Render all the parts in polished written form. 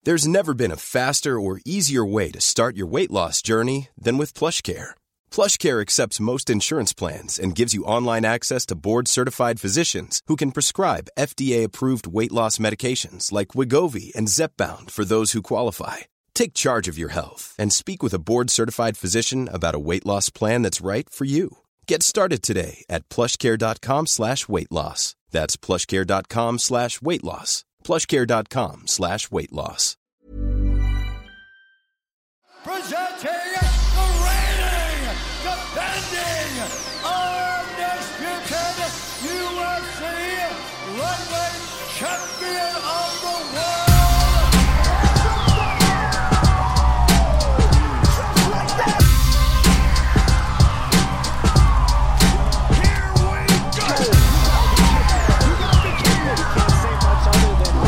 There's never been a faster or easier way to start your weight loss journey than with PlushCare. PlushCare accepts most insurance plans and gives you online access to board-certified physicians who can prescribe FDA-approved weight loss medications like Wegovy and Zepbound for those who qualify. Take charge of your health and speak with a board-certified physician about a weight loss plan that's right for you. Get started today at plushcare.com/weightloss. That's plushcare.com/weightloss. plushcare.com/weightloss. Presenting the reigning, defending, undisputed UFC lightweight champion of the world. Here we go. You gotta be kidding me. You can't say much other than wow.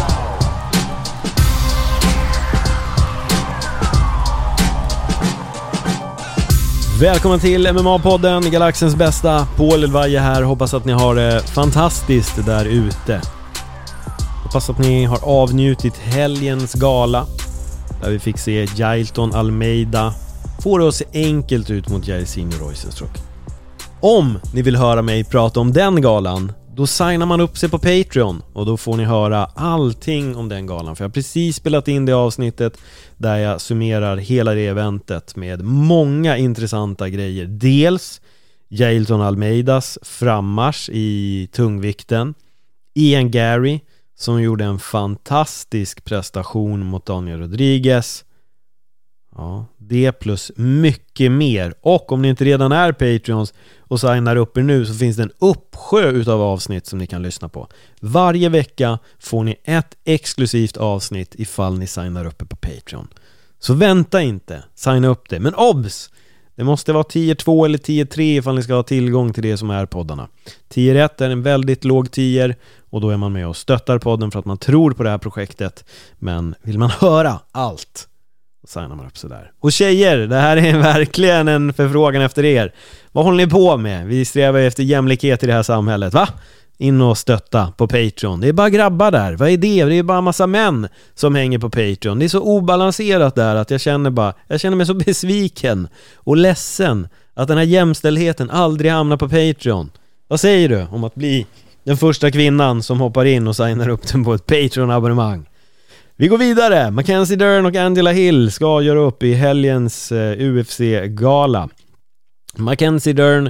Välkommen till MMA-podden, Galaxens bästa. Paul Elvaje här, hoppas att ni har det fantastiskt där ute. Hoppas att ni har avnjutit helgens gala, där vi fick se Jailton Almeida få det att se enkelt ut mot Jairzinho Rozenstruik. Om ni vill höra mig prata om den galan, då signar man upp sig på Patreon och då får ni höra allting om den galan. För jag har precis spelat in det avsnittet där jag summerar hela det eventet med många intressanta grejer. Dels Jailton Almeidas frammarsch i tungvikten, Ian Gary som gjorde en fantastisk prestation mot Daniel Rodriguez. Ja, det plus mycket mer. Och om ni inte redan är Patreons och signar upp er nu, så finns det en uppsjö utav avsnitt som ni kan lyssna på. Varje vecka får ni ett exklusivt avsnitt ifall ni signar upp er på Patreon. Så vänta inte, signa upp det. Men obs! Det måste vara 10-2 eller 10-3 ifall ni ska ha tillgång till det som är poddarna. 10-1 är en väldigt låg 10 och då är man med och stöttar podden för att man tror på det här projektet. Men vill man höra allt, signar man upp så där. Och tjejer, det här är verkligen en förfrågan efter er. Vad håller ni på med? Vi strävar efter jämlikhet i det här samhället, va? In och stötta på Patreon. Det är bara grabbar där. Vad är det? Det är bara en massa män som hänger på Patreon. Det är så obalanserat där att jag känner mig så besviken och ledsen att den här jämställdheten aldrig hamnar på Patreon. Vad säger du om att bli den första kvinnan som hoppar in och signar upp den på ett Patreon-abonnemang? Vi går vidare. Mackenzie Dern och Angela Hill ska göra upp i helgens UFC-gala. Mackenzie Dern,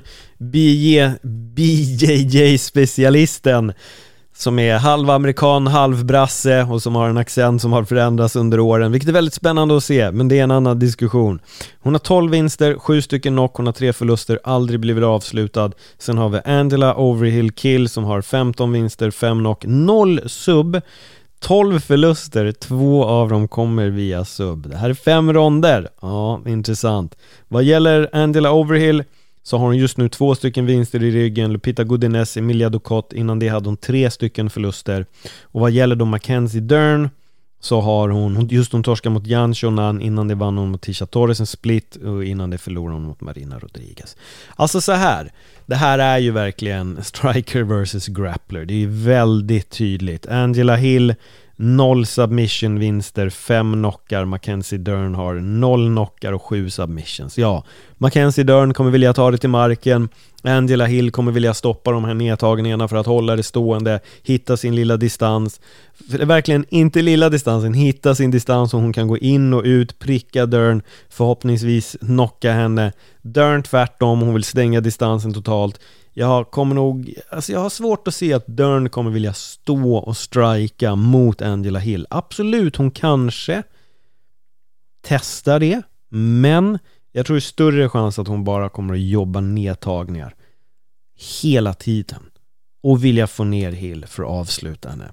BJJ-specialisten som är halv amerikan, halv brasse och som har en accent som har förändrats under åren, vilket är väldigt spännande att se, men det är en annan diskussion. Hon har 12 vinster, 7 stycken knock, hon har 3 förluster, aldrig blivit avslutad. Sen har vi Angela Overhill Kill som har 15 vinster, 5 knock, 0 sub, 12 förluster, 2 av dem kommer via sub. Det här är 5 ronder. Ja, intressant. Vad gäller Angela Overhill så har hon just nu 2 stycken vinster i ryggen. Lupita Godinez, Emilia Ducote. Innan det hade hon 3 stycken förluster. Och vad gäller då Mackenzie Dern så har hon torskar mot Jan Shonan. Innan det vann hon mot Tisha Torres en split och innan det förlorade hon mot Marina Rodriguez. Alltså så här, det här är ju verkligen striker versus grappler. Det är ju väldigt tydligt. Angela Hill 0 submission vinster, 5 knockar. Mackenzie Dern har 0 knockar och 7 submissions. Ja, Mackenzie Dern kommer vilja ta det till marken. Angela Hill kommer vilja stoppa de här nedtagningarna för att hålla det stående, hitta sin lilla distans. För det är verkligen inte lilla distansen, hitta sin distans så hon kan gå in och ut, pricka Dern, förhoppningsvis knocka henne. Dern tvärtom, hon vill stänga distansen totalt. Jag har svårt att se att Dern kommer vilja stå och strika mot Angela Hill. Absolut, hon kanske testar det, men jag tror det är större chans att hon bara kommer att jobba nedtagningar hela tiden och vilja få ner Hill för att avsluta henne.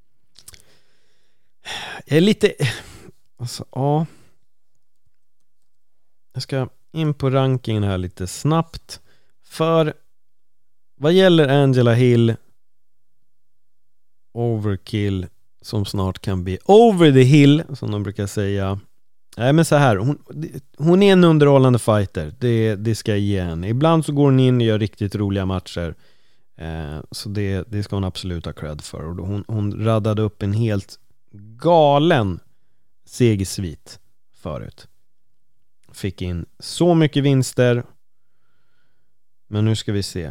Jag är lite... Jag ska in på rankingen här lite snabbt. För vad gäller Angela Hill, overkill som snart kan bli over the hill, som de brukar säga. Nej, men så här, hon är en underhållande fighter. Det ska jag ge henne. Ibland så går hon in och gör riktigt roliga matcher. Så det ska hon absolut ha cred för. Och hon raddade upp en helt galen segersvit förut. Fick in så mycket vinster. Men nu ska vi se.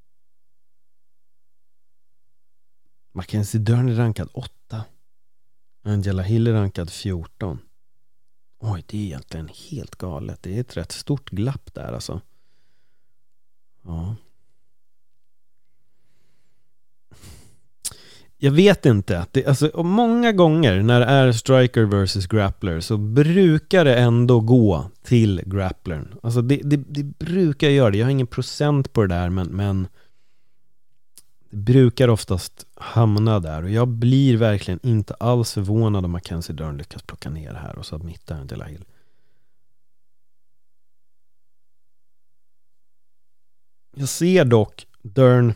Mackenzie Dern är rankad 8. Angela Hill är rankad 14. Oj, det är egentligen helt galet. Det är ett rätt stort glapp där alltså. Ja. Jag vet inte. Alltså, många gånger när det är striker versus grappler så brukar det ändå gå till grapplern. Alltså det brukar göra det. Jag har ingen procent på det där, men det brukar oftast hamna där. Och jag blir verkligen inte alls förvånad om Mackenzie Dern lyckas plocka ner det här och submitta Angela Hill. Jag ser dock Dern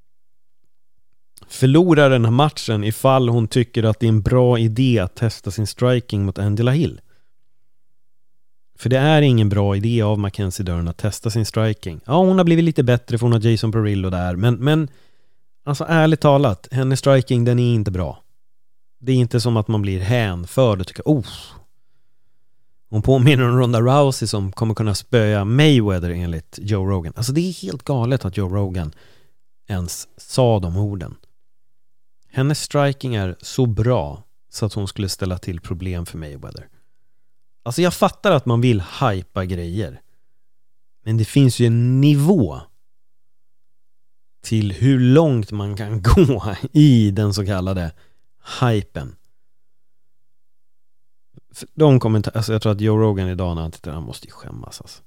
förlora den här matchen ifall hon tycker att det är en bra idé att testa sin striking mot Angela Hill. För det är ingen bra idé av Mackenzie Dern att testa sin striking. Ja, hon har blivit lite bättre för hon har Jason Perillo där, men alltså ärligt talat, hennes striking den är inte bra. Det är inte som att man blir hänförd och tycker hon påminner om Ronda Rousey som kommer kunna spöa Mayweather enligt Joe Rogan. Alltså det är helt galet att Joe Rogan ens sa de orden. Hennes striking är så bra så att hon skulle ställa till problem för Mayweather. Alltså jag fattar att man vill hypa grejer. Men det finns ju en nivå till hur långt man kan gå i den så kallade hypen. De kommentarer, alltså jag tror att Joe Rogan idag när han tittar, han måste ju skämmas alltså.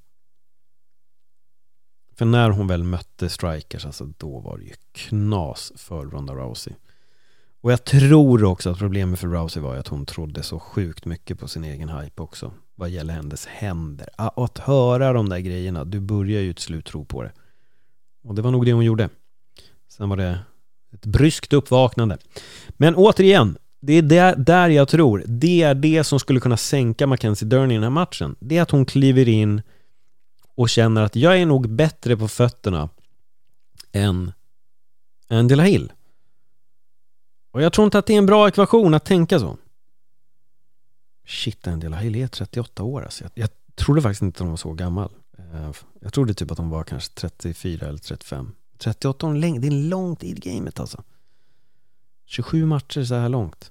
För när hon väl mötte strikers, alltså då var det ju knas för Ronda Rousey. Och jag tror också att problemet för Rousey var att hon trodde så sjukt mycket på sin egen hype också. Vad gäller hennes händer. Och att höra de där grejerna, du börjar ju till slut tro på det. Och det var nog det hon gjorde. Sen var det ett bryskt uppvaknande. Men återigen, det är där jag tror. Det är det som skulle kunna sänka Mackenzie Dern i den här matchen. Det är att hon kliver in och känner att jag är nog bättre på fötterna än Angela Hill. Och jag tror inte att det är en bra ekvation att tänka så. Shit, Angela Hill är 38 år alltså. Jag trodde faktiskt inte att hon var så gammal. Jag trodde typ att hon var kanske 34 eller 35. 38 år länge, det är långt i gamet alltså. 27 matcher så här långt.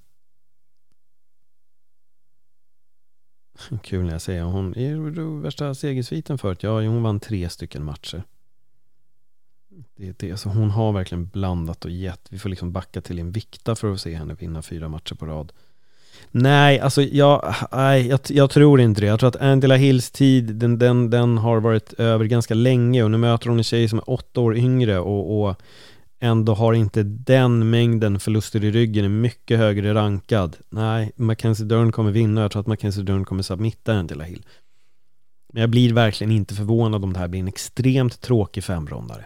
Kul när jag säger hon är värsta segersviten förut. Ja, hon vann 3 stycken matcher. Det alltså, hon har verkligen blandat och gett. Vi får liksom backa till en vikta för att se henne vinna 4 matcher på rad. Nej, alltså jag tror inte det. Jag tror att Angela Hills tid den har varit över ganska länge och nu möter hon en tjej som är 8 år yngre och ändå har inte den mängden förluster i ryggen, är mycket högre rankad. Nej, Mackenzie Dern kommer vinna. Jag tror att Mackenzie Dern kommer submitta Angela Hill. Men jag blir verkligen inte förvånad om det här blir en extremt tråkig 5-rondare.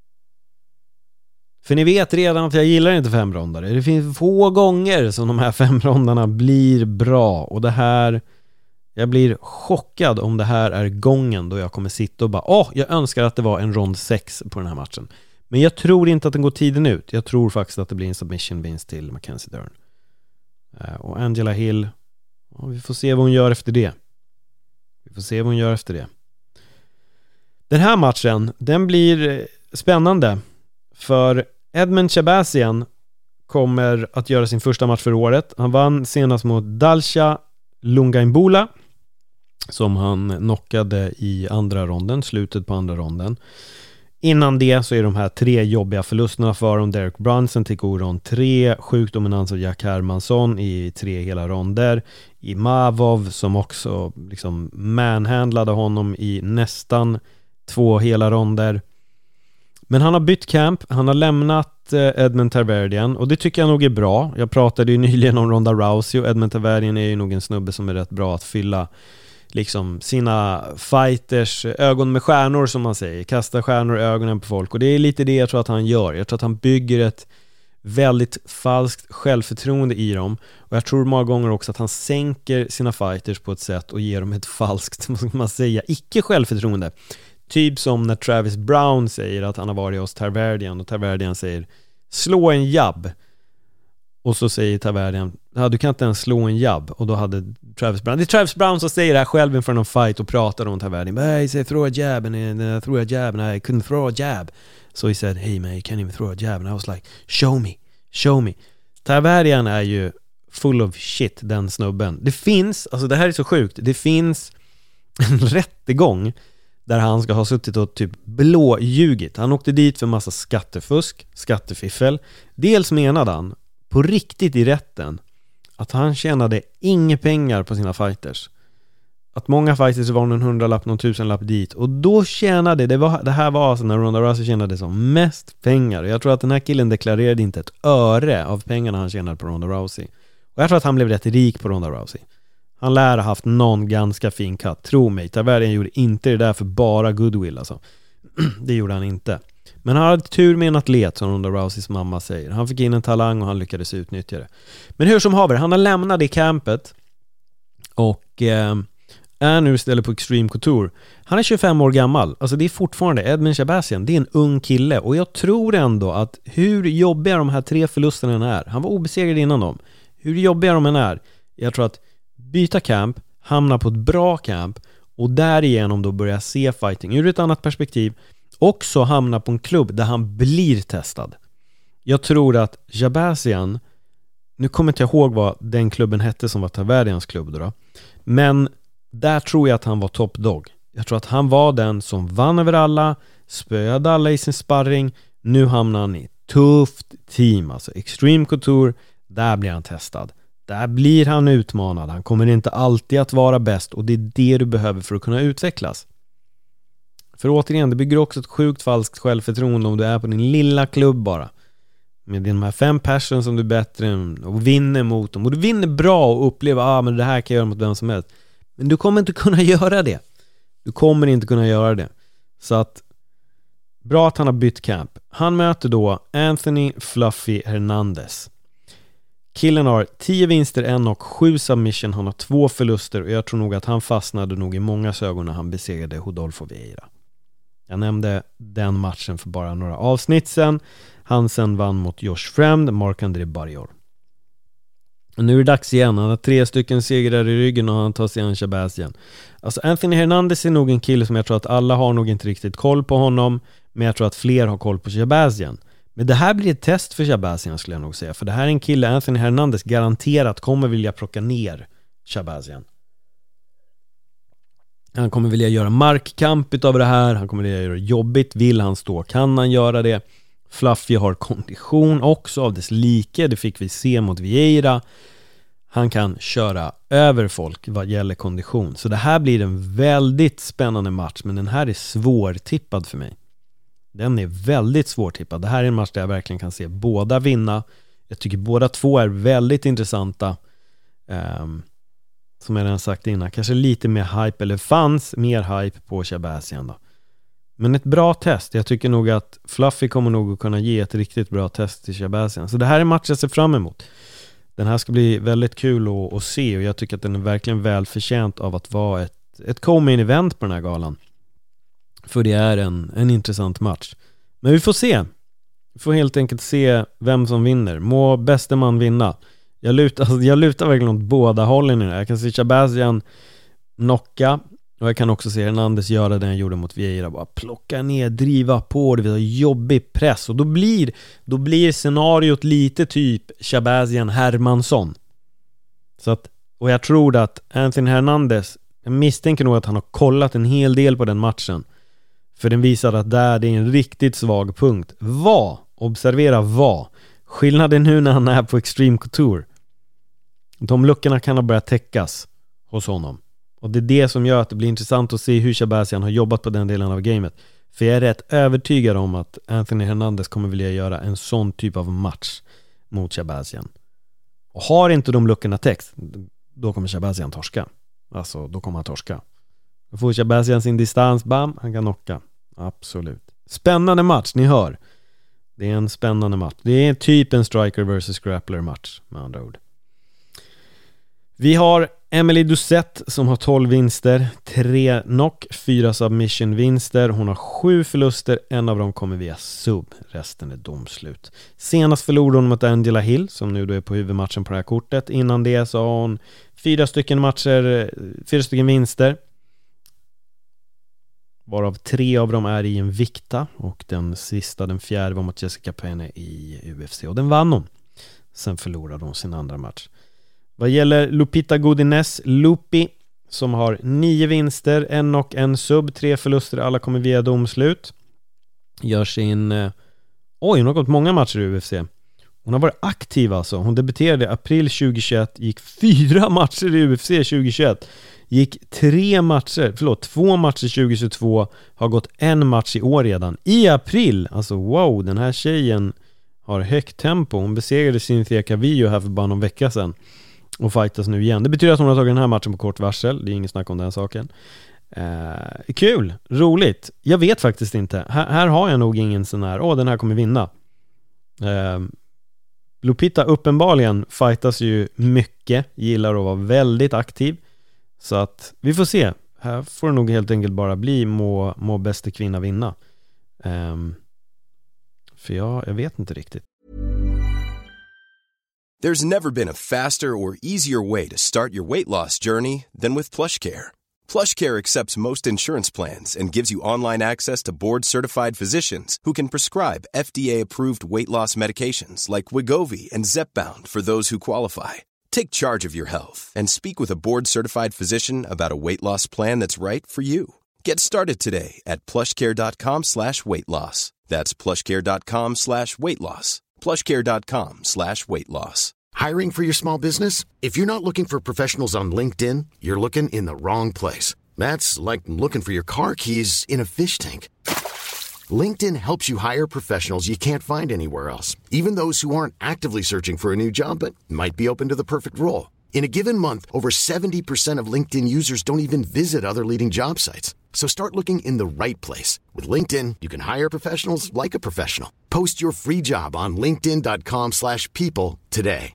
För ni vet redan att jag gillar inte 5-rondare. Det finns få gånger som de här 5-rondarna blir bra. Och det här, jag blir chockad om det här är gången då jag kommer sitta och bara jag önskar att det var en rond 6 på den här matchen. Men jag tror inte att den går tiden ut. Jag tror faktiskt att det blir en submission vinst till Mackenzie Dern. Och Angela Hill, vi får se vad hon gör efter det. Den här matchen, den blir spännande. För Edmund Shabazian kommer att göra sin första match för året. Han vann senast mot Dalsha Lungaimbula som han knockade i slutet på andra ronden. Innan det så är de här 3 jobbiga förlusterna för dem. Derek Brunson till rond 3, sjuk dominans av Jack Hermansson i 3 hela ronder. I Mavov som också liksom manhandlade honom i nästan 2 hela ronder. Men han har bytt camp, han har lämnat Edmund Tarverdyan och det tycker jag nog är bra. Jag pratade ju nyligen om Ronda Rousey och Edmund Tarverdyan är ju nog en snubbe som är rätt bra att fylla liksom sina fighters ögon med stjärnor som man säger. Kasta stjärnor i ögonen på folk och det är lite det jag tror att han gör. Jag tror att han bygger ett väldigt falskt självförtroende i dem och jag tror många gånger också att han sänker sina fighters på ett sätt och ger dem ett falskt, vad ska man säga, icke självförtroende. Typ som när Travis Brown säger att han har varit hos Tarverdyan och Tarverdyan säger slå en jabb. Och så säger Taverdian, du kan inte ens slå en jab. Och då hade Travis Brown, det är Travis Brown som säger det här själv inför någon fight och pratar om Taverdian. He said throw a jab and I threw a jab and I couldn't throw a jab. So he said, hey man, you can't even throw a jab. And I was like, show me. Taverdian är ju full of shit, den snubben. Det finns, alltså det här är så sjukt, det finns en rättegång där han ska ha suttit och typ blåljugit. Han åkte dit för massa skattefusk, skattefiffel. Dels menade han på riktigt i rätten att han tjänade inga pengar på sina fighters. Att många fighters var någon 100-lapp, någon 1000-lapp dit. Och då tjänade, det här var alltså när Ronda Rousey tjänade som mest pengar. Och jag tror att den här killen deklarerade inte ett öre av pengarna han tjänade på Ronda Rousey. Och jag tror att han blev rätt rik på Ronda Rousey. Han lär ha haft någon ganska fin katt. Tro mig, Taverdian gjorde inte det där för bara goodwill alltså. Det gjorde han inte. Men han hade tur med en atlet, som Ronda Rouseys mamma säger. Han fick in en talang och han lyckades utnyttja det. Men hur som haver, han har lämnat det campet och är nu istället på Extreme Couture. Han är 25 år gammal. Alltså det är fortfarande Edmen Shahbazyan. Det är en ung kille. Och jag tror ändå att hur jobbiga de här 3 förlusterna är. Han var obesegrad innan dem. Hur jobbiga de än är. Jag tror att byta camp, hamna på ett bra camp och därigenom då börja se fighting ur ett annat perspektiv. Också hamna på en klubb där han blir testad. Jag tror att Shahbazyan, nu kommer jag inte ihåg vad den klubben hette som var Taverdians klubb då. Men där tror jag att han var top dog. Jag tror att han var den som vann över alla, spöade alla i sin sparring. Nu hamnar han i ett tufft team, alltså Extreme Couture. Där blir han testad. Där blir han utmanad. Han kommer inte alltid att vara bäst och det är det du behöver för att kunna utvecklas. För återigen, det bygger också ett sjukt falskt självförtroende om du är på din lilla klubb bara. Med de här 5 personer som du är bättre än och vinner mot dem. Och du vinner bra och upplever men det här kan jag göra mot vem som helst. Men du kommer inte kunna göra det. Du kommer inte kunna göra det. Så att bra att han har bytt camp. Han möter då Anthony Fluffy Hernandez. Killen har 10 vinster, 1 och 7 submission. Han har 2 förluster och jag tror nog att han fastnade nog i många ögon när han besegrade Rodolfo Vieira. Jag nämnde den matchen för bara några avsnitt sedan. Han sen vann mot Josh Fremd, Marc-André Barrior. Och nu är det dags igen. Han har 3 stycken segrar i ryggen och han tar sig an Shahbazyan. Alltså Anthony Hernandez är nog en kille som jag tror att alla har nog inte riktigt koll på honom. Men jag tror att fler har koll på Shahbazyan. Men det här blir ett test för Shahbazyan skulle jag nog säga. För det här är en kille, Anthony Hernandez, garanterat kommer vilja plocka ner Shahbazyan. Han kommer vilja göra markkamp utav det här. Han kommer vilja göra det jobbigt. Vill han stå kan han göra det. Fluffy har kondition också av dess like. Det fick vi se mot Vieira. Han kan köra över folk vad gäller kondition. Så det här blir en väldigt spännande match. Men den här är svårtippad för mig. Den är väldigt svårtippad. Det här är en match där jag verkligen kan se båda vinna. Jag tycker båda två är väldigt intressanta. Som jag redan sagt innan. Kanske lite mer hype, eller fanns mer hype på Shahbazyan då. Men ett bra test. Jag tycker nog att Fluffy kommer nog att kunna ge ett riktigt bra test till Shahbazyan. Så det här är en match jag ser fram emot. Den här ska bli väldigt kul att se. Och jag tycker att den är verkligen väl förtjänt av att vara ett co-main event på den här galan. För det är en intressant match. Men vi får se. Vi får helt enkelt se vem som vinner. Må bäste man vinna. Jag lutar verkligen åt båda hållen i det. Jag kan se Shahbazyan knocka. Och jag kan också se Hernandez göra det han gjorde mot Vieira. Bara plocka ner, driva på. Det blir jobbig press. Och då blir scenariot lite typ Shahbazyan Hermansson. Så att, och jag tror att Anthony Hernandez, jag misstänker nog att han har kollat en hel del på den matchen. För den visar att det är en riktigt svag punkt. Observera skillnaden nu när han är på Extreme Couture. De luckorna kan ha börjat täckas hos honom. Och det är det som gör att det blir intressant att se hur Shahbazyan har jobbat på den delen av gamet. För jag är rätt övertygad om att Anthony Hernandez kommer vilja göra en sån typ av match mot Shahbazyan. Och har inte de luckorna täcks, då kommer Shahbazyan torska. Alltså, då kommer han torska. Då får Shahbazyan sin distans, bam, han kan knocka. Absolut. Spännande match, ni hör. Det är en spännande match. Det är typ en striker versus grappler match, med andra ord. Vi har Emily Doucette som har 12 vinster, 3 knock, 4 submission-vinster. Hon har 7 förluster, en av dem kommer via sub, resten är domslut. Senast förlorade hon mot Angela Hill som nu då är på huvudmatchen på det här kortet. Innan det så har hon 4 stycken matcher, 4 stycken vinster, varav 3 av dem är i en vikta, och den sista, den fjärde, var mot Jessica Penne i UFC och den vann hon. Sen förlorade hon sin andra match. Vad gäller Lupita Godinez, Lupi, som har 9 vinster, 1 och 1 sub, 3 förluster, alla kommer via domslut. Gör sin... hon har gått många matcher i UFC. Hon har varit aktiv alltså. Hon debuterade i april 2021, gick 4 matcher i UFC 2021. Gick 2 matcher 2022, har gått 1 match i år redan. I april, alltså wow, den här tjejen har högt tempo. Hon besegrade Cynthia Calvillo här för bara någon vecka sedan och fightas nu igen. Det betyder att hon har tagit den här matchen på kort varsel. Det är inget snack om den saken. Kul, roligt. Jag vet faktiskt inte. Här har jag nog ingen sån här, den här kommer vinna. Lupita uppenbarligen fightas ju mycket, gillar att vara väldigt aktiv. Så att vi får se. Här får det nog helt enkelt bara bli må bästa kvinna vinna. För jag vet inte riktigt. There's never been a faster or easier way to start your weight loss journey than with PlushCare. PlushCare accepts most insurance plans and gives you online access to board-certified physicians who can prescribe FDA-approved weight loss medications like Wegovy and Zepbound for those who qualify. Take charge of your health and speak with a board-certified physician about a weight loss plan that's right for you. Get started today at plushcare.com/weightloss. That's plushcare.com/weightloss. plushcare.com/weightloss. Hiring for your small business? If you're not looking for professionals on LinkedIn, you're looking in the wrong place. That's like looking for your car keys in a fish tank. LinkedIn helps you hire professionals you can't find anywhere else, even those who aren't actively searching for a new job but might be open to the perfect role. In a given month, over 70% of LinkedIn users don't even visit other leading job sites. So start looking in the right place. With LinkedIn, you can hire professionals like a professional. Post your free job on linkedin.com/people today.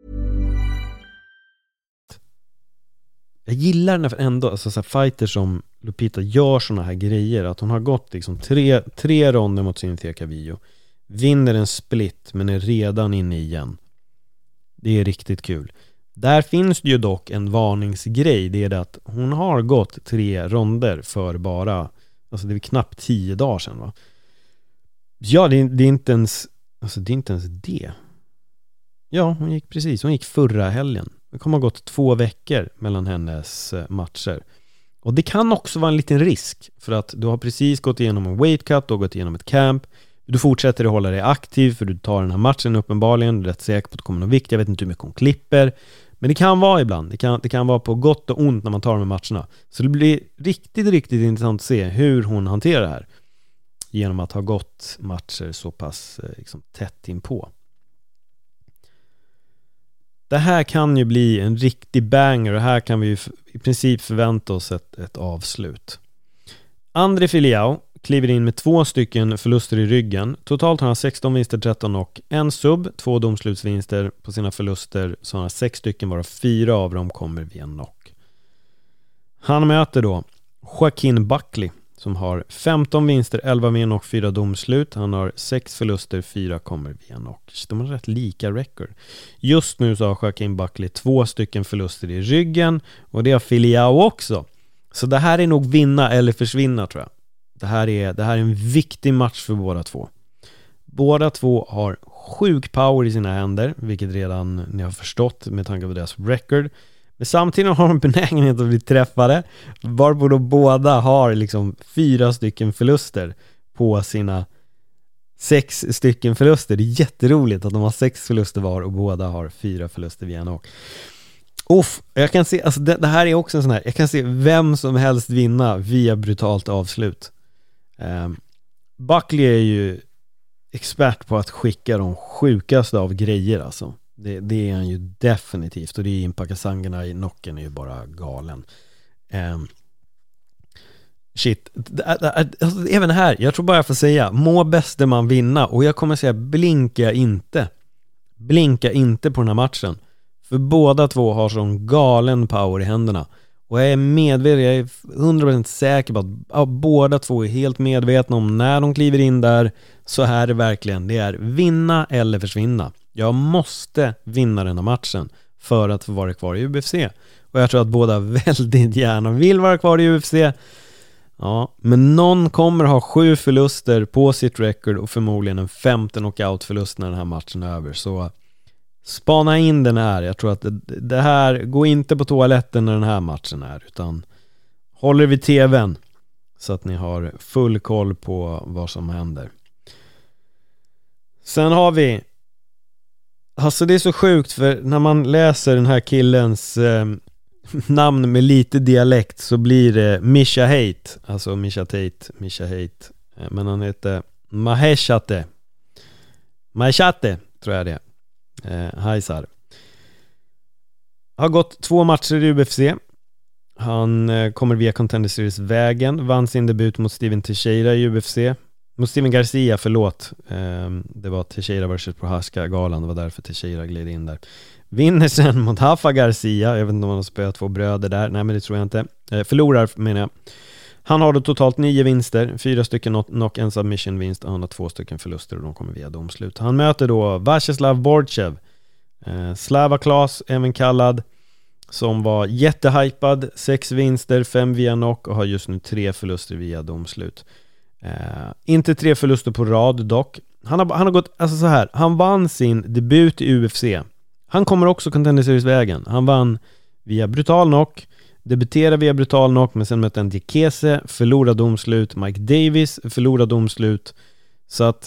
Jag gillar när ändå alltså, så fighter som Lupita gör såna här grejer, att hon har gått liksom tre ronder mot Cynthia Calvillo, vinner en split men är redan inne igen. Det är riktigt kul. Där finns det ju dock en varningsgrej. Det är det att hon har gått 3 ronder för bara, alltså det är knappt 10 dagar sedan, va? Ja, det är inte ens, alltså det är inte ens det. Ja, hon gick förra helgen. Det kommer ha gått 2 veckor mellan hennes matcher. Och det kan också vara en liten risk, för att du har precis gått igenom en weight cut, du har gått igenom ett camp. Du fortsätter att hålla dig aktiv för du tar den här matchen uppenbarligen. Du är rätt säker på att det kommer någon vikt. Jag vet inte hur mycket hon klipper. Men det kan vara ibland. Det kan vara på gott och ont när man tar de här matcherna. Så det blir riktigt, riktigt intressant att se hur hon hanterar det här. Genom att ha gått matcher så pass liksom, tätt inpå. Det här kan ju bli en riktig banger. Och här kan vi ju i princip förvänta oss ett avslut. André Filião kliver in med 2 stycken förluster i ryggen. Totalt har han 16 vinster, 13 och 1 sub, 2 domslutsvinster på sina förluster. Så han har 6 stycken, varav 4 av dem kommer via knock. Han möter då Joaquin Buckley som har 15 vinster, 11 vinn och 4 domslut. Han har 6 förluster, 4 kommer via knock. De har rätt lika record. Just nu så har Joaquin Buckley 2 stycken förluster i ryggen, och det har Filião också. Så det här är nog vinna eller försvinna, tror jag. Det här är en viktig match för båda två. Båda två har sjuk power i sina händer, vilket redan ni har förstått med tanke på deras record. Men samtidigt har de benägenhet att bli träffade, varpå då båda har liksom 4 stycken förluster på sina 6 stycken förluster. Det är jätteroligt att de har 6 förluster var och båda har 4 förluster via knock. Jag kan se, alltså det här är också en sån här, jag kan se vem som helst vinna via brutalt avslut. Buckley är ju expert på att skicka de sjukaste av grejer, alltså. Det är han ju definitivt, och det är Impa Kasangarna i knocken är ju bara galen. Alltså, även här, jag tror bara jag får säga, må bäste man vinna, och jag kommer säga blinka inte på den här matchen. För båda två har sån galen power i händerna. Och jag är medveten, jag är 100% säker på att båda två är helt medvetna om när de kliver in där, så här är det verkligen. Det är vinna eller försvinna. Jag måste vinna den här matchen för att få vara kvar i UFC. Och jag tror att båda väldigt gärna vill vara kvar i UFC. Ja, men någon kommer ha 7 förluster på sitt record och förmodligen en 5:e knockout-förlust när den här matchen är över. Så spana in den här. Jag tror att det här, gå inte på toaletten när den här matchen är, utan håller vid tvn så att ni har full koll på vad som händer. Sen har vi, alltså det är så sjukt, för när man läser den här killens namn med lite dialekt så blir det Misha Hate, alltså Misha Hate, men han heter Maheshate tror jag det är. Haisar har gått 2 matcher i UFC. Han kommer via Contender Series vägen, vann sin debut mot Steven Teixeira i UFC, mot Steven Garcia, förlåt, det var Teixeira versus Prohaska-galan, det var därför Teixeira gled in där. Vinner sen mot Rafa Garcia, jag vet inte om han har spöat 2 bröder där, nej men det tror jag inte. Förlorar menar jag. Han har då totalt 9 vinster, 4 stycken knock and submission vinst, och han har 2 stycken förluster och de kommer via domslut. Han möter då Vacheslav Borchev, Slava Klas även kallad, som var jättehypad, 6 vinster, 5 via knock och har just nu 3 förluster via domslut. Inte 3 förluster på rad dock. Han har gått, alltså så här, han vann sin debut i UFC. Han kommer också Contender Series vägen. Han vann via brutal knock, debuterade via brutal knock, men sen mötte han Diakese, förlorade domslut, Mike Davis förlorade domslut. Så att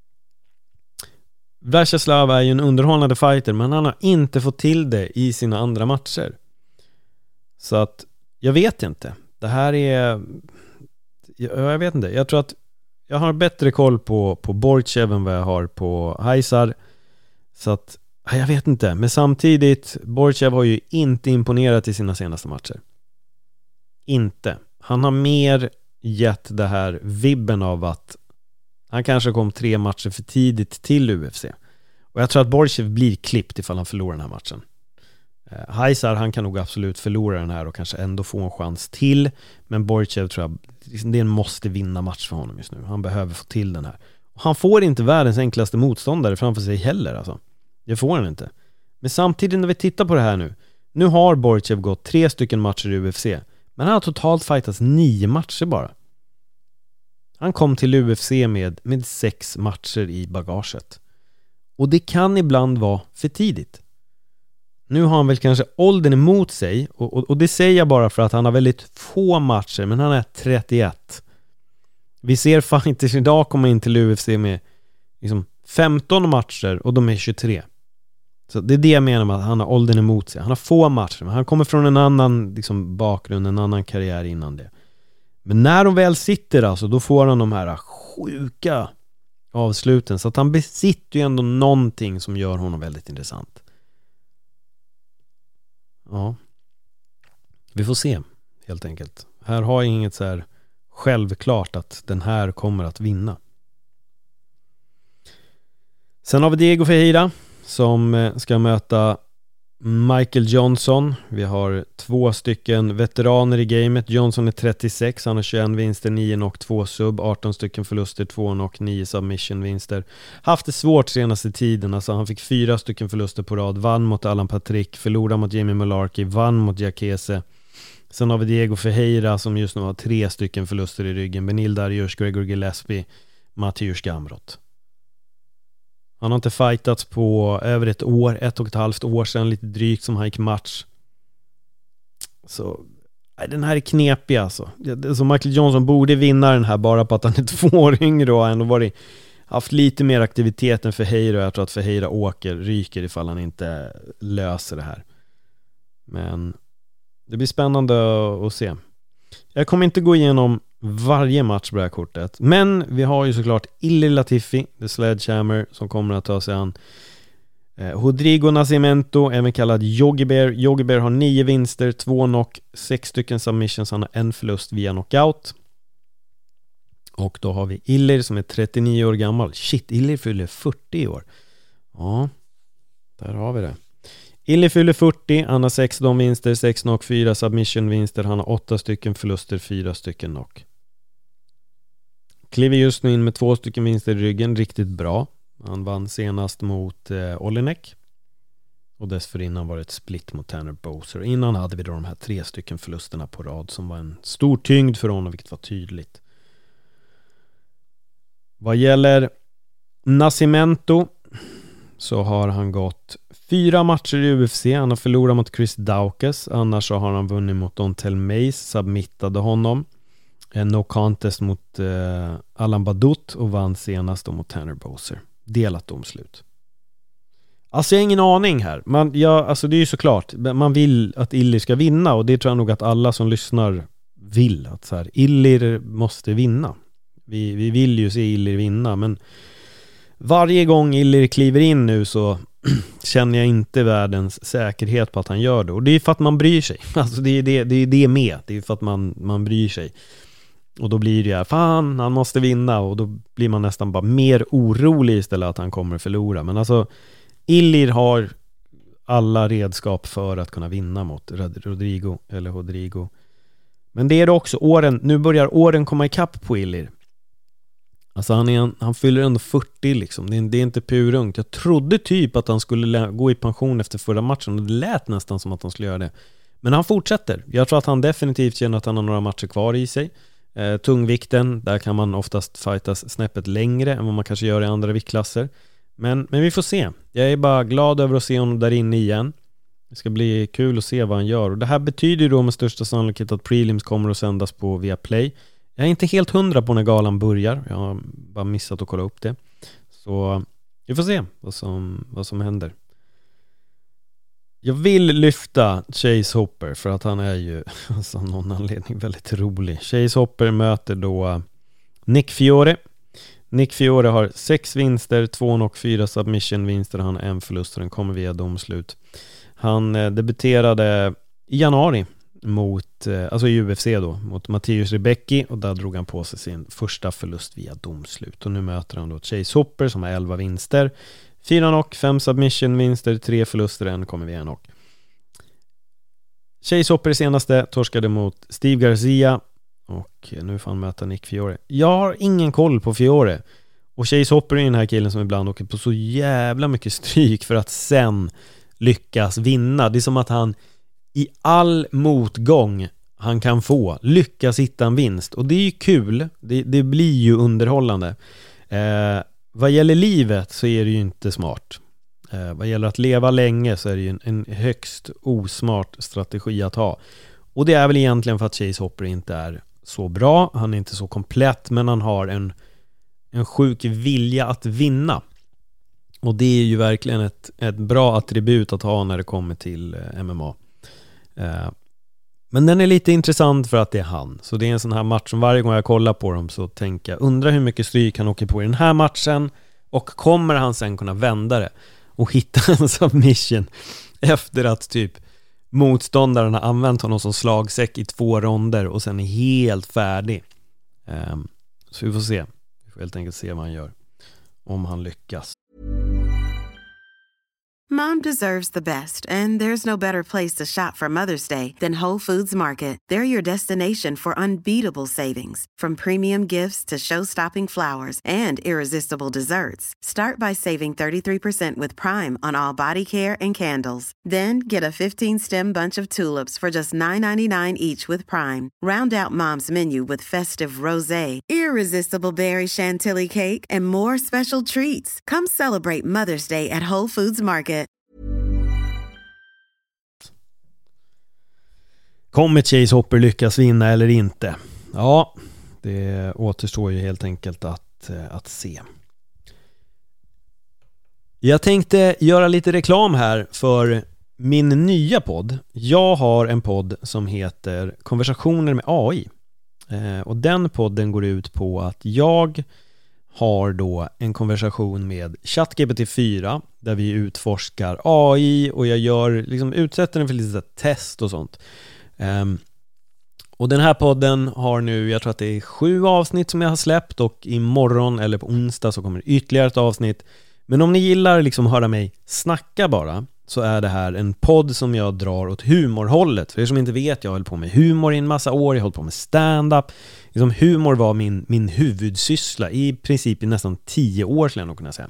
Vacheslav är ju en underhållande fighter, men han har inte fått till det i sina andra matcher. Så att jag vet inte. Det här är, jag vet inte. Jag tror att jag har bättre koll på Borchev än vad jag har på Haisar. Så att jag vet inte. Men samtidigt, Borchev har ju inte imponerat i sina senaste matcher. Inte. Han har mer gett det här vibben av att han kanske kom 3 matcher för tidigt till UFC. Och jag tror att Borchev blir klippt ifall han förlorar den här matchen. Haisar, han kan nog absolut förlora den här och kanske ändå få en chans till. Men Borchev tror jag, det är en måste vinna match för honom just nu. Han behöver få till den här. Och han får inte världens enklaste motståndare framför sig heller alltså. Det får han inte. Men samtidigt när vi tittar på det här nu har Borchev gått 3 stycken matcher i UFC. Men han har totalt fightats 9 matcher bara. Han kom till UFC med 6 matcher i bagaget. Och det kan ibland vara för tidigt. Nu har han väl kanske åldern emot sig. Och det säger jag bara för att han har väldigt få matcher. Men han är 31. Vi ser fighters idag komma in till UFC med liksom 15 matcher och de är 23. Så det är det jag menar med att han har åldern emot sig. Han har få matcher, men han kommer från en annan liksom bakgrund, en annan karriär innan det. Men när de väl sitter alltså, då får han de här sjuka avsluten. Så att han besitter ju ändå någonting som gör honom väldigt intressant. Ja. Vi får se, helt enkelt. Här har jag inget så här självklart att den här kommer att vinna. Sen har vi Diego Ferreira som ska möta Michael Johnson. Vi har 2 stycken veteraner i gamet. Johnson är 36, han har 21 vinster, 9 knock, 2 sub, 18 stycken förluster, 2 knock, 9 submission vinster. Haft det svårt senaste tiden, alltså han fick 4 stycken förluster på rad. Vann mot Alan Patrick, förlorade mot Jamie Mullarkey, vann mot Diakese. Sen har vi Diego Ferreira som just nu har 3 stycken förluster i ryggen. Benil Dariush, Gregor Gillespie, Mateusz Gamrot. Han har inte fightats på över 1 år, 1,5 år sedan, lite drygt, som han gick match. Så den här är knepig alltså. Så Michael Johnson borde vinna den här bara på att han är 2 år yngre och ändå haft lite mer aktivitet än Ferreira. Och jag tror att Ferreira ryker ifall han inte löser det här. Men det blir spännande att se. Jag kommer inte gå igenom varje match på det här kortet, men vi har ju såklart Ilir Latifi, The Sledgehammer, som kommer att ta sig an Rodrigo Nascimento, även kallad Yogi Bear. Yogi Bear har 9 vinster, 2 knock, 6 stycken submissions, han har 1 förlust via knockout. Och då har vi Ilir som är 39 år gammal. Shit, Ilir fyller 40 år. Ja, där har vi det. Illy fyller 40, han har 16 vinster, 6 knock, 4 submission-vinster. Han har 8 stycken förluster, 4 stycken knock. Kliver just nu in med 2 stycken vinster i ryggen, riktigt bra. Han vann senast mot Olenek. Och dessförinnan var det ett split mot Tanner Boser. Innan hade vi då de här 3 stycken förlusterna på rad som var en stor tyngd för honom, vilket var tydligt. Vad gäller Nascimento så har han gått 4 matcher i UFC. Han har förlorat mot Chris Daukaus. Annars så har han vunnit mot Dontel Mays, submittade honom. En no contest mot Alan Badut och vann senast då mot Tanner Boser. Delat domslut. Alltså jag har ingen aning här. Alltså det är ju såklart, man vill att Illy ska vinna, och det tror jag nog att alla som lyssnar vill. Att så här, Illy måste vinna. Vi vill ju se Illy vinna, men varje gång Illy kliver in nu så känner jag inte världens säkerhet på att han gör det. Och det är för att man bryr sig. Alltså det är det med. Det är för att man bryr sig. Och då blir det fan, han måste vinna. Och då blir man nästan bara mer orolig istället att han kommer att förlora. Men alltså, Illy har alla redskap för att kunna vinna mot Rodrigo. Men det är det också. Nu börjar åren komma ikapp på Illy. Alltså han fyller ändå 40 liksom. Det är inte purungt. Jag trodde typ att han skulle gå i pension efter förra matchen, och det lät nästan som att han skulle göra det. Men han fortsätter. Jag tror att han definitivt känner att han har några matcher kvar i sig. Tungvikten, där kan man oftast fightas snäppet längre än vad man kanske gör i andra viktklasser. Men vi får se. Jag är bara glad över att se honom där inne igen. Det ska bli kul att se vad han gör. Och det här betyder ju då med största sannolikhet att prelims kommer att sändas på Viaplay. Jag är inte helt 100 på när galan börjar. Jag har bara missat att kolla upp det. Så vi får se vad som händer. Jag vill lyfta Chase Hopper för att han är ju alltså, av någon anledning väldigt rolig. Chase Hopper möter då Nick Fiore. Nick Fiore har 6 vinster, 2 och 4 submission-vinster. Han har en förlust och den kommer via domslut. Han debuterade i januari i UFC då, mot Mateusz Rebecki, och där drog han på sig sin första förlust via domslut. Och nu möter han då Chase Hopper som har 11 vinster, 4 knock, 5 submission-vinster, 3 förluster, en kommer via knock. Chase Hopper senaste torskade mot Steve Garcia, och nu får han möta Nick Fiore. Jag har ingen koll på Fiore, och Chase Hopper är den här killen som ibland åker på så jävla mycket stryk för att sen lyckas vinna. Det är som att han i all motgång han kan få lyckas hitta en vinst, och det är ju kul. Det blir ju underhållande. Vad gäller livet så är det ju inte smart. Vad gäller att leva länge så är det ju en högst osmart strategi att ha. Och det är väl egentligen för att Chase Hopper inte är så bra. Han är inte så komplett, men han har en sjuk vilja att vinna. Och det är ju verkligen ett bra attribut att ha när det kommer till MMA. Men den är lite intressant för att det är han. Så det är en sån här match som varje gång jag kollar på dem så tänker jag, undrar hur mycket stryk han åker på i den här matchen, och kommer han sen kunna vända det och hitta en submission efter att typ motståndaren har använt honom som slagsäck i 2 ronder och sen är helt färdig. Så vi får se. Vi får helt enkelt se vad han gör, om han lyckas. Mom deserves the best, and there's no better place to shop for Mother's Day than Whole Foods Market. They're your destination for unbeatable savings, from premium gifts to show-stopping flowers and irresistible desserts. Start by saving 33% with Prime on all body care and candles. Then get a 15-stem bunch of tulips for just $9.99 each with Prime. Round out Mom's menu with festive rosé, irresistible berry chantilly cake, and more special treats. Come celebrate Mother's Day at Whole Foods Market. Kommer Chase Hopper lyckas vinna eller inte? Ja, det återstår ju helt enkelt att se. Jag tänkte göra lite reklam här för min nya podd. Jag har en podd som heter Konversationer med AI. Och den podden går ut på att jag har då en konversation med ChatGPT-4 där vi utforskar AI, och jag utsätter den för lite test och sånt. Och den här podden har nu, jag tror att det är 7 avsnitt som jag har släppt, och imorgon eller på onsdag så kommer ytterligare ett avsnitt. Men om ni gillar att höra mig snacka bara, så är det här en podd som jag drar åt humorhållet. För er som inte vet, jag höll på med humor i en massa år, jag höll på med stand-up. Liksom humor var min huvudsyssla i princip i nästan 10 år skulle jag nog kunna säga.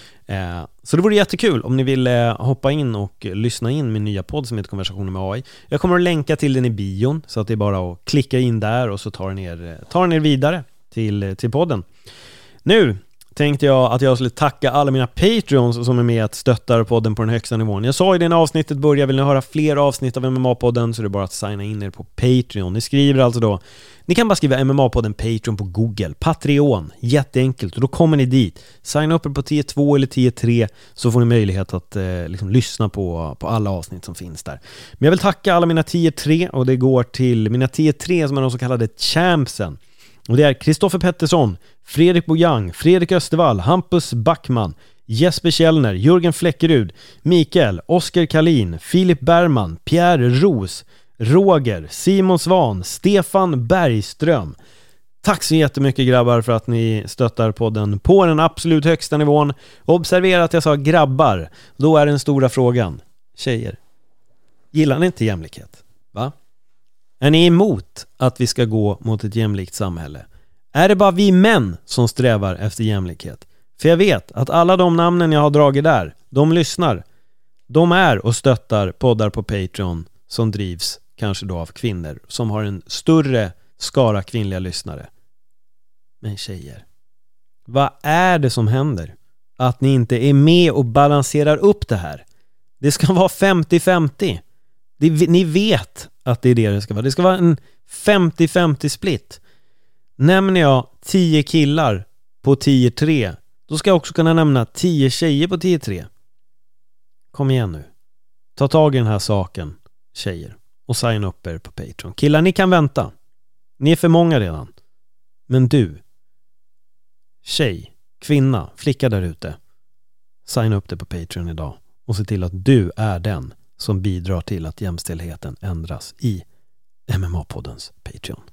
Så det vore jättekul om ni vill hoppa in och lyssna in min nya podd som heter Konversationer med AI. Jag kommer att länka till den i bion så att det är bara att klicka in där och så tar den er vidare till podden. Nu tänkte jag att jag skulle tacka alla mina Patreons som är med att stötta podden på den högsta nivån. Jag sa i det avsnittet börjar, vill ni höra fler avsnitt av MMA-podden så är det bara att signa in er på Patreon. Ni skriver alltså då, ni kan bara skriva MMA-podden Patreon på Google, Patreon, jätteenkelt och då kommer ni dit. Signa upp er på 10.2 eller 10.3 så får ni möjlighet att liksom lyssna på alla avsnitt som finns där. Men jag vill tacka alla mina 10.3 och det går till mina 10.3 som är de så kallade champsen. Och det är Kristoffer Pettersson, Fredrik Bojang, Fredrik Östervall, Hampus Backman, Jesper Källner, Jörgen Fläckerud, Mikael, Oskar Kalin, Filip Bergman, Pierre Ros, Roger, Simon Svan, Stefan Bergström. Tack så jättemycket grabbar för att ni stöttar podden på den absolut högsta nivån. Observera att jag sa grabbar, då är den stora frågan. Tjejer, gillar ni inte jämlikhet? Va? Är ni emot att vi ska gå mot ett jämlikt samhälle? Är det bara vi män som strävar efter jämlikhet? För jag vet att alla de namnen jag har dragit där, de lyssnar. De är och stöttar poddar på Patreon som drivs kanske då av kvinnor som har en större skara kvinnliga lyssnare. Men tjejer, vad är det som händer? Att ni inte är med och balanserar upp det här. Det ska vara 50-50. Ni vet att det är det ska vara. Det ska vara en 50-50 split. Nämner jag 10 killar på 10-3, då ska jag också kunna nämna 10 tjejer på 10-3. Kom igen nu. Ta tag i den här saken, tjejer. Och signa upp er på Patreon. Killar, ni kan vänta. Ni är för många redan. Men du, tjej, kvinna, flicka där ute, signa upp dig på Patreon idag. Och se till att du är den som bidrar till att jämställdheten ändras i MMA-poddens Patreon.